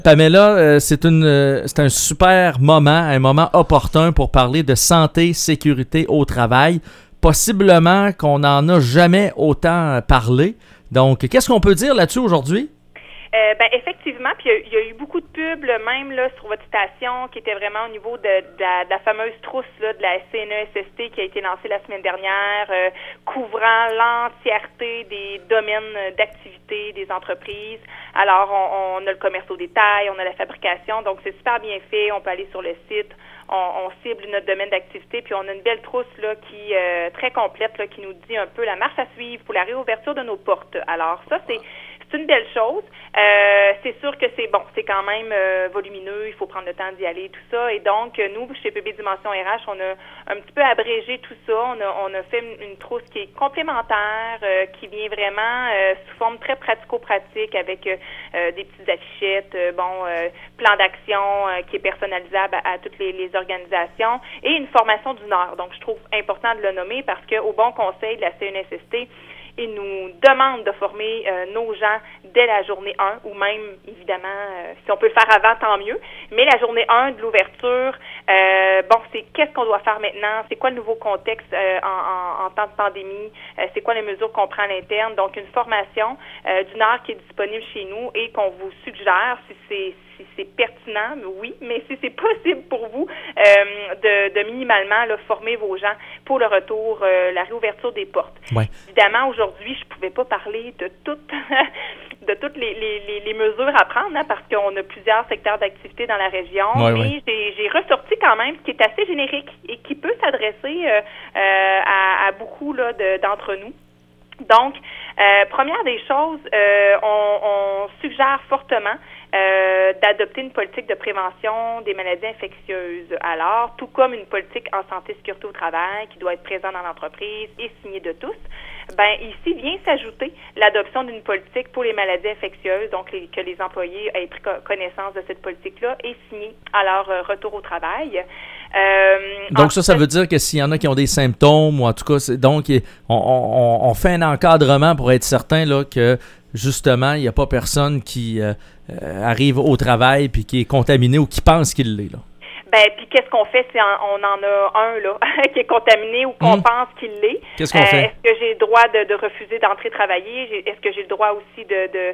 Pamela, c'est un super moment, un moment opportun pour parler de santé, sécurité au travail. Possiblement qu'on n'en a jamais autant parlé. Donc, qu'est-ce qu'on peut dire là-dessus aujourd'hui? Effectivement, puis il y a eu beaucoup de pubs, là, même là, sur votre station, qui était vraiment au niveau de la fameuse trousse là, de la CNESST qui a été lancée la semaine dernière, couvrant l'entièreté des domaines d'activité des entreprises. Alors, on a le commerce au détail, on a la fabrication, donc c'est super bien fait. On peut aller sur le site, on cible notre domaine d'activité, puis on a une belle trousse là qui très complète là, qui nous dit un peu la marche à suivre pour la réouverture de nos portes. Alors, ça, c'est une belle chose. C'est sûr que c'est quand même volumineux, il faut prendre le temps d'y aller, tout ça. Et donc, nous, chez PB Dimension RH, on a un petit peu abrégé tout ça. On a fait une trousse qui est complémentaire, qui vient vraiment sous forme très pratico-pratique avec des petites affichettes, plan d'action qui est personnalisable à toutes les organisations et une formation d'une heure. Donc, je trouve important de le nommer parce qu'au bon conseil de la CNSST, ils nous demandent de former nos gens dès la journée 1 ou même, évidemment, si on peut le faire avant, tant mieux. Mais la journée 1 de l'ouverture, c'est qu'est-ce qu'on doit faire maintenant? C'est quoi le nouveau contexte en temps de pandémie? C'est quoi les mesures qu'on prend à l'interne? Donc, une formation d'une heure qui est disponible chez nous et qu'on vous suggère si c'est pertinent, oui, mais si c'est possible pour vous de minimalement là, former vos gens pour le retour, la réouverture des portes. Ouais. Évidemment, aujourd'hui, je ne pouvais pas parler de toutes les mesures à prendre parce qu'on a plusieurs secteurs d'activité dans la région, mais j'ai ressorti quand même ce qui est assez générique et qui peut s'adresser à beaucoup là, d'entre nous. Donc, première des choses, on suggère fortement d'adopter une politique de prévention des maladies infectieuses. Alors, tout comme une politique en santé et sécurité au travail qui doit être présente dans l'entreprise et signée de tous, ici vient s'ajouter l'adoption d'une politique pour les maladies infectieuses, donc que les employés aient pris connaissance de cette politique-là et signée à leur retour au travail. Donc ça veut dire que s'il y en a qui ont des symptômes, ou en tout cas, on fait un encadrement pour être certain là, que justement, il n'y a pas personne qui arrive au travail puis qui est contaminé ou qui pense qu'il l'est, là. Puis qu'est-ce qu'on fait si on en a un là qui est contaminé ou qu'on pense qu'il l'est? Qu'est-ce qu'on fait? Est-ce que j'ai le droit de refuser d'entrer travailler? Est-ce que j'ai le droit aussi de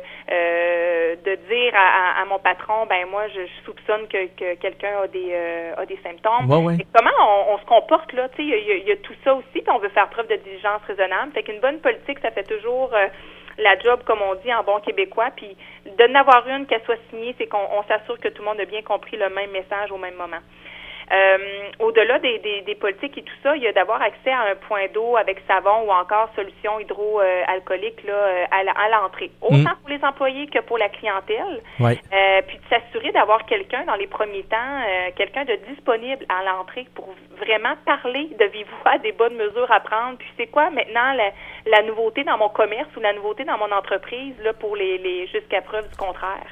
dire à mon patron, moi je soupçonne que quelqu'un a des symptômes? Ouais. Et comment on se comporte là? Tu sais, il y a tout ça aussi, puis on veut faire preuve de diligence raisonnable. Fait qu'une bonne politique, ça fait toujours la job, comme on dit en bon québécois, puis de n'avoir une qu'elle soit signée, c'est qu'on s'assure que tout le monde a bien compris le même message au même moment. Au-delà des politiques et tout ça, il y a d'avoir accès à un point d'eau avec savon ou encore solution hydroalcoolique à l'entrée, autant pour les employés que pour la clientèle. Ouais. Puis de s'assurer d'avoir quelqu'un dans les premiers temps, quelqu'un de disponible à l'entrée pour vraiment parler de vive voix des bonnes mesures à prendre. Puis c'est quoi maintenant la nouveauté dans mon commerce ou la nouveauté dans mon entreprise là pour les jusqu'à preuve du contraire.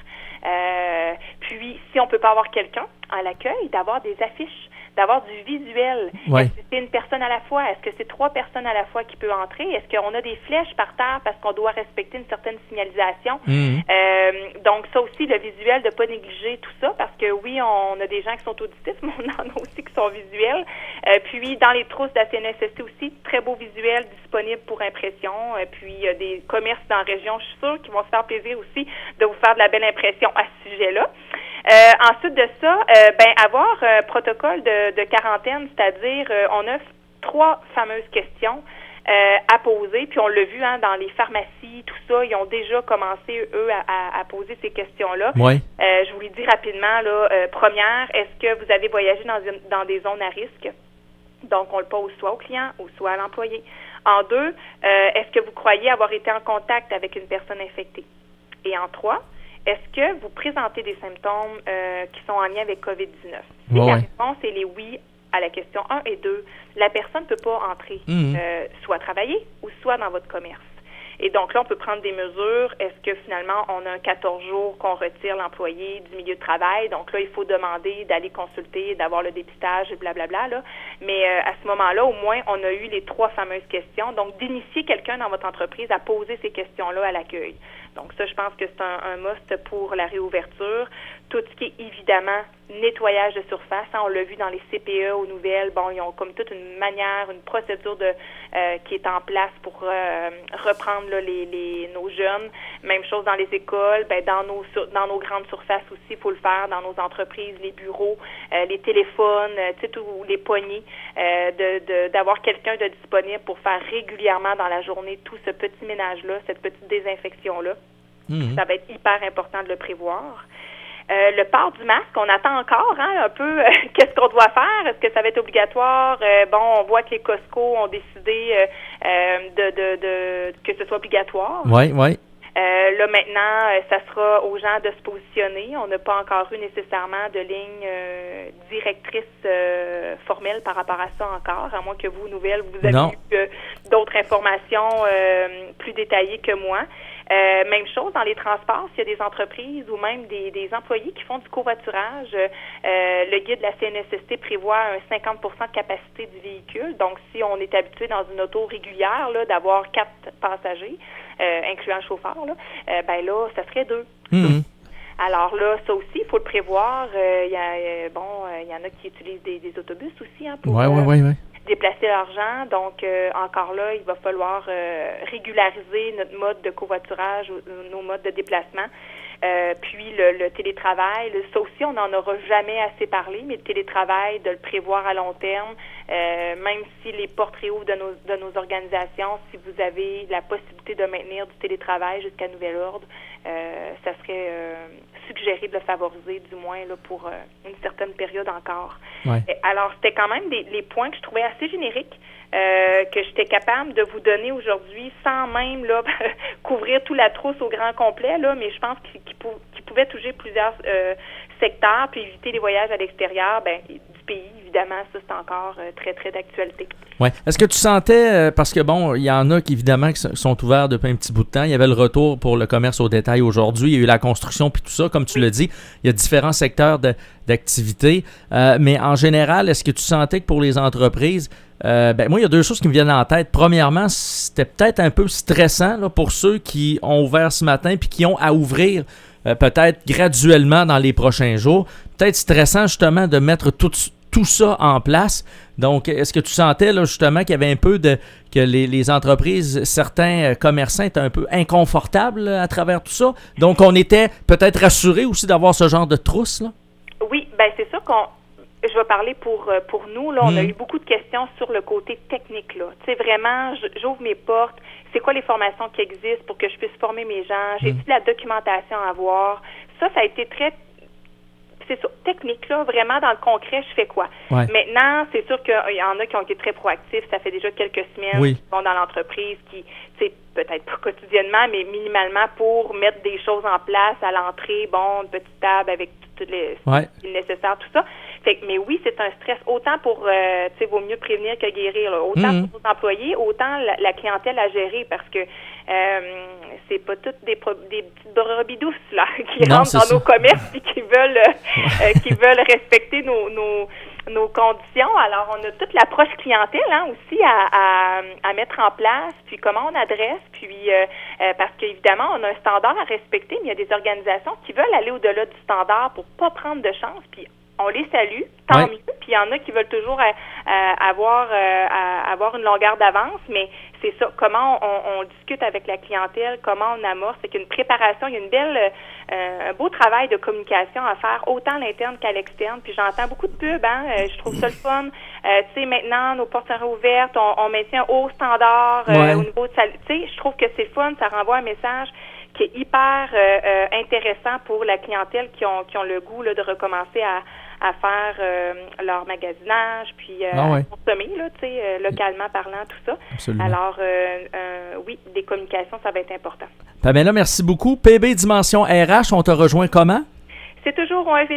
Puis, si on peut pas avoir quelqu'un à l'accueil, d'avoir des affiches, d'avoir du visuel. Ouais. Est-ce que c'est une personne à la fois? Est-ce que c'est 3 personnes à la fois qui peuvent entrer? Est-ce qu'on a des flèches par terre parce qu'on doit respecter une certaine signalisation? Donc, ça aussi, le visuel, de pas négliger tout ça, parce que oui, on a des gens qui sont auditifs, mais on en a aussi qui sont visuels. Puis, dans les trousses de la CNESST aussi, très beau visuel disponible pour impression. Puis, il y a des commerces dans la région, je suis sûre, qui vont se faire plaisir aussi de vous faire de la belle impression à ce sujet-là. Ensuite de ça, avoir un protocole de quarantaine, c'est-à-dire on a 3 fameuses questions à poser, puis on l'a vu dans les pharmacies, tout ça, ils ont déjà commencé, eux, à poser ces questions-là. Ouais. Je vous les dis rapidement, là. Première, est-ce que vous avez voyagé dans des zones à risque? Donc, on le pose soit au client ou soit à l'employé. En 2, est-ce que vous croyez avoir été en contact avec une personne infectée? Et en 3, est-ce que vous présentez des symptômes qui sont en lien avec COVID-19? Si la réponse est les oui à la question 1 et 2, la personne ne peut pas entrer, soit travailler ou soit dans votre commerce. Et donc là, on peut prendre des mesures. Est-ce que finalement, on a un 14 jours qu'on retire l'employé du milieu de travail? Donc là, il faut demander d'aller consulter, d'avoir le dépistage et blablabla. Là. Mais à ce moment-là, au moins, on a eu les 3 fameuses questions. Donc, d'initier quelqu'un dans votre entreprise à poser ces questions-là à l'accueil. Donc ça, je pense que c'est un must pour la réouverture. Tout ce qui est évidemment nettoyage de surface, on l'a vu dans les CPE aux nouvelles, ils ont comme toute une manière, une procédure qui est en place pour reprendre là, nos jeunes. Même chose dans les écoles, dans nos grandes surfaces aussi, il faut le faire, dans nos entreprises, les bureaux, les téléphones, tous les poignées, d'avoir quelqu'un de disponible pour faire régulièrement dans la journée tout ce petit ménage-là, cette petite désinfection-là. Ça va être hyper important de le prévoir. Le port du masque, on attend encore un peu qu'est-ce qu'on doit faire. Est-ce que ça va être obligatoire? On voit que les Costco ont décidé que ce soit obligatoire. Oui. Là, maintenant, ça sera aux gens de se positionner. On n'a pas encore eu nécessairement de ligne directrice formelle par rapport à ça encore, à moins que vous, Nouvelles, vous avez eu d'autres informations plus détaillées que moi. Même chose dans les transports, s'il y a des entreprises ou même des employés qui font du covoiturage, le guide de la CNESST prévoit un 50% de capacité du véhicule. Donc, si on est habitué dans une auto régulière d'avoir 4 passagers, incluant le chauffeur, là, ça serait 2. Alors là, ça aussi, il faut le prévoir. Il y en a qui utilisent des autobus aussi pour déplacer l'argent. Donc, encore là, il va falloir régulariser notre mode de covoiturage, nos modes de déplacement. Puis le télétravail, ça aussi, on n'en aura jamais assez parlé, mais le télétravail, de le prévoir à long terme, même si les portes réouvrent de nos organisations, si vous avez la possibilité de maintenir du télétravail jusqu'à nouvel ordre, ça serait suggéré de le favoriser, du moins là, pour une certaine période encore. Ouais. Alors, c'était quand même les points que je trouvais assez génériques, que j'étais capable de vous donner aujourd'hui sans même là, couvrir toute la trousse au grand complet, là, mais je pense qu'il pouvait toucher plusieurs secteurs, puis éviter les voyages à l'extérieur du pays, évidemment, ça c'est encore très, très d'actualité. Oui. Est-ce que tu sentais, parce que il y en a qui évidemment qui sont ouverts depuis un petit bout de temps, il y avait le retour pour le commerce au détail aujourd'hui, il y a eu la construction puis tout ça, comme tu l'as dit, il y a différents secteurs d'activité, mais en général, est-ce que tu sentais que pour les entreprises, moi, il y a 2 choses qui me viennent en tête. Premièrement, c'était peut-être un peu stressant là, pour ceux qui ont ouvert ce matin puis qui ont à ouvrir peut-être graduellement dans les prochains jours. Peut-être stressant justement de mettre tout ça en place. Donc, est-ce que tu sentais là, justement qu'il y avait un peu que les entreprises, certains commerçants étaient un peu inconfortables à travers tout ça? Donc, on était peut-être rassurés aussi d'avoir ce genre de trousse, là? Oui, c'est sûr je vais parler pour nous. Là, on a eu beaucoup de questions sur le côté technique. Là. Tu sais, vraiment, j'ouvre mes portes. C'est quoi les formations qui existent pour que je puisse former mes gens? J'ai de la documentation à avoir. Ça a été très... C'est ça, technique, là, vraiment dans le concret, je fais quoi? Ouais. Maintenant, c'est sûr qu'il y en a qui ont été très proactifs. Ça fait déjà quelques semaines qu'ils sont dans l'entreprise, qui, tu sais, peut-être pas quotidiennement, mais minimalement pour mettre des choses en place à l'entrée, une petite table avec tout le nécessaire, tout ça. Fait que, mais oui, c'est un stress autant pour, tu sais, vaut mieux prévenir que guérir, là. Autant pour nos employés, autant la clientèle à gérer, parce que c'est pas toutes des petites brebis douces là qui rentrent dans nos commerces et qui veulent respecter nos conditions. Alors, on a toute l'approche clientèle aussi à mettre en place, puis comment on adresse, puis parce qu'évidemment, on a un standard à respecter, mais il y a des organisations qui veulent aller au-delà du standard pour pas prendre de chance, puis on les salue, tant mieux, puis il y en a qui veulent toujours avoir une longueur d'avance, mais c'est ça, comment on discute avec la clientèle, comment on amorce, c'est qu'une préparation, il y a une belle, un beau travail de communication à faire, autant à l'interne qu'à l'externe, puis j'entends beaucoup de pubs, je trouve ça le fun, tu sais, maintenant, nos portes sont ouvertes, on maintient un haut standard au niveau de ça, tu sais, je trouve que c'est fun, ça renvoie un message qui est hyper intéressant pour la clientèle qui ont le goût là, de recommencer à faire leur magasinage, puis à consommer, là, tu sais, localement parlant, tout ça. Absolument. Alors, oui, des communications, ça va être important. Pamela, merci beaucoup. PB Dimension RH, on te rejoint comment? C'est toujours au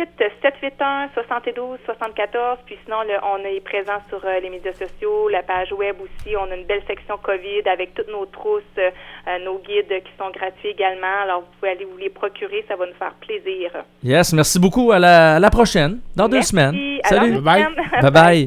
1-888-781-72-74. Puis sinon, on est présent sur les médias sociaux, la page web aussi. On a une belle section COVID avec toutes nos trousses, nos guides qui sont gratuits également. Alors, vous pouvez aller vous les procurer. Ça va nous faire plaisir. Yes, merci beaucoup. À la prochaine, dans 2 semaines. Salut. Bye-bye. Bye-bye.